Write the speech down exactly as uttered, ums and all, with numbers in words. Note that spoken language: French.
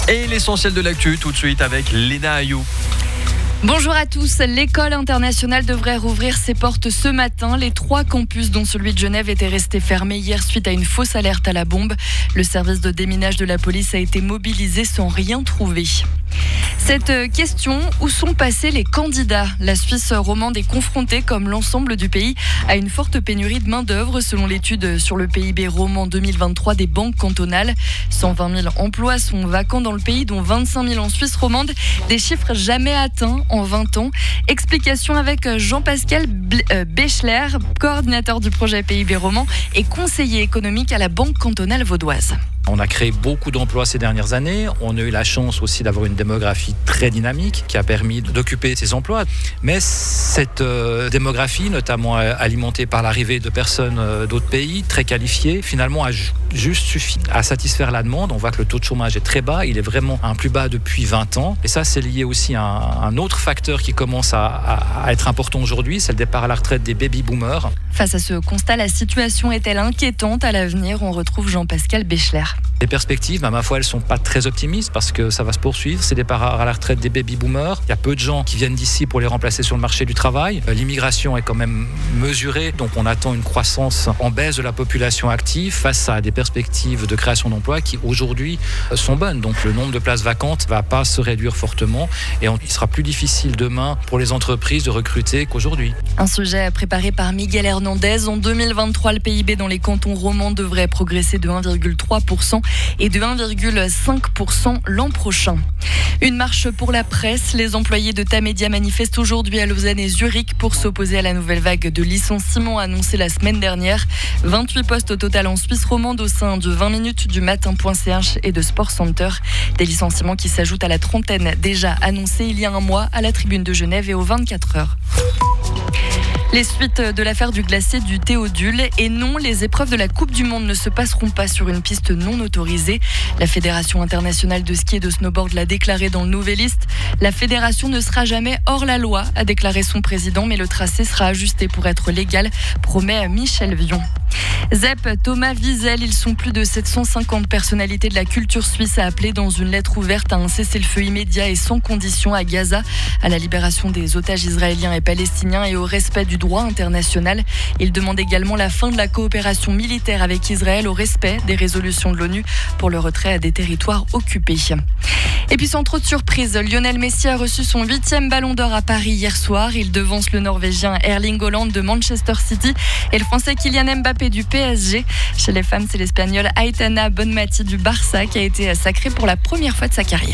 Et l'essentiel de l'actu tout de suite avec Léna Ayou. Bonjour à tous. L'école internationale devrait rouvrir ses portes ce matin. Les trois campus, dont celui de Genève, étaient restés fermés hier suite à une fausse alerte à la bombe. Le service de déminage de la police a été mobilisé sans rien trouver. Cette question, où sont passés les candidats ? La Suisse romande est confrontée, comme l'ensemble du pays, à une forte pénurie de main-d'œuvre, selon l'étude sur le P I B roman deux mille vingt-trois des banques cantonales. cent vingt mille emplois sont vacants dans le pays, dont vingt-cinq mille en Suisse romande, des chiffres jamais atteints en vingt ans. Explication avec Jean-Pascal Béchler, coordinateur du projet P I B roman et conseiller économique à la Banque cantonale vaudoise. On a créé beaucoup d'emplois ces dernières années. On a eu la chance aussi d'avoir une démographie très dynamique qui a permis d'occuper ces emplois. Mais cette euh, démographie, notamment euh, alimentée par l'arrivée de personnes euh, d'autres pays très qualifiées, finalement a ju- juste suffi à satisfaire la demande. On voit que le taux de chômage est très bas. Il est vraiment un plus bas depuis vingt ans. Et ça, c'est lié aussi à un, un autre facteur qui commence à, à, à être important aujourd'hui, c'est le départ à la retraite des baby-boomers. Face à ce constat, la situation est-elle inquiétante à l'avenir ? On retrouve Jean-Pascal Béchler. Les perspectives, à ma foi, elles ne sont pas très optimistes parce que ça va se poursuivre. Ces départs à la retraite des baby-boomers. Il y a peu de gens qui viennent d'ici pour les remplacer sur le marché du travail. L'immigration est quand même mesurée, donc on attend une croissance en baisse de la population active face à des perspectives de création d'emplois qui aujourd'hui sont bonnes. Donc le nombre de places vacantes ne va pas se réduire fortement et on, il sera plus difficile demain pour les entreprises de recruter qu'aujourd'hui. Un sujet préparé par Miguel Hernandez. En deux mille vingt-trois, le P I B dans les cantons romans devrait progresser de un virgule trois pour cent et de un virgule cinq pour cent l'an prochain. Une marche pour la presse. Les employés de Tamedia manifestent aujourd'hui à Lausanne et Zurich pour s'opposer à la nouvelle vague de licenciements annoncée la semaine dernière. vingt-huit postes au total en Suisse romande au sein de vingt minutes du matin.ch et de Sport Center. Des licenciements qui s'ajoutent à la trentaine déjà annoncés il y a un mois à la Tribune de Genève et aux vingt-quatre heures. Les suites de l'affaire du glacier du Théodule. Et non, les épreuves de la Coupe du Monde ne se passeront pas sur une piste non autorisée. La Fédération internationale de ski et de snowboard l'a déclaré dans le Nouvelliste. La fédération ne sera jamais hors la loi, a déclaré son président, mais le tracé sera ajusté pour être légal, promet Michel Vion. Zep, Thomas Wiesel, ils sont plus de sept cent cinquante personnalités de la culture suisse à appeler dans une lettre ouverte à un cessez-le-feu immédiat et sans condition à Gaza, à la libération des otages israéliens et palestiniens et au respect du droit international. Ils demandent également la fin de la coopération militaire avec Israël au respect des résolutions de l'ONU pour le retrait des territoires occupés. Et puis sans trop de surprise, Lionel Messi a reçu son huitième ballon d'or à Paris hier soir. Il devance le Norvégien Erling Haaland de Manchester City et le Français Kylian Mbappé du P S G. Chez les femmes, c'est l'Espagnole Aitana Bonmati du Barça qui a été sacrée pour la première fois de sa carrière.